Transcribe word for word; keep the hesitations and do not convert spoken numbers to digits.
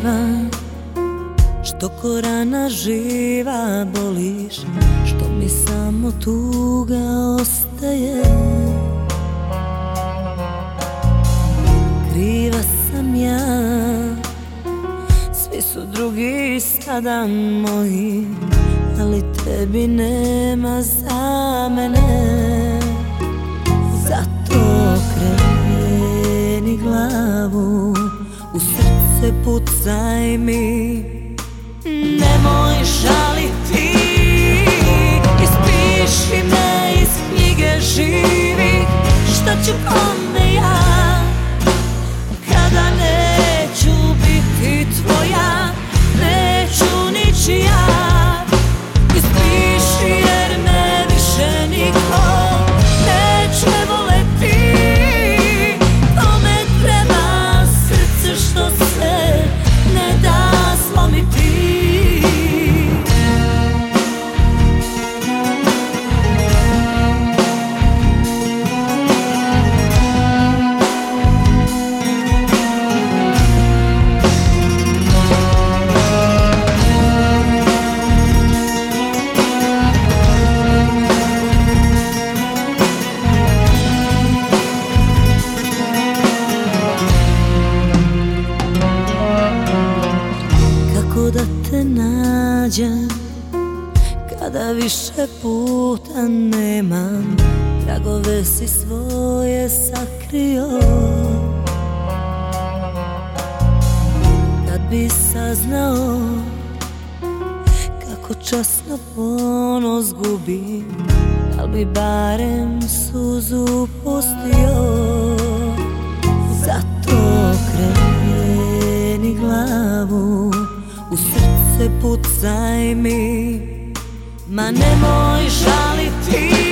pjeva, što ko rana živa boliš, što mi samo tuga ostaje. Kriva sam ja, svi su drugi sada moji, ali tebi nema za mene. Zato kreni glavu, u srce pucaj mi, nemoj žaliti, ispiši me iz knjige živih. Šta ću kome ja, kada neću biti tvoja, neću ničija. Ispiši jer me više niko neće voleti, kome treba srce što se ne da slomiti. Da te nađem kada više puta nemam, tragove si svoje sakrio. Kad bi saznao kako časno ponos gubim, da li bi barem suzu pustio. Zato kreni glavu, u srce pucaj mi, ma nemoj žaliti.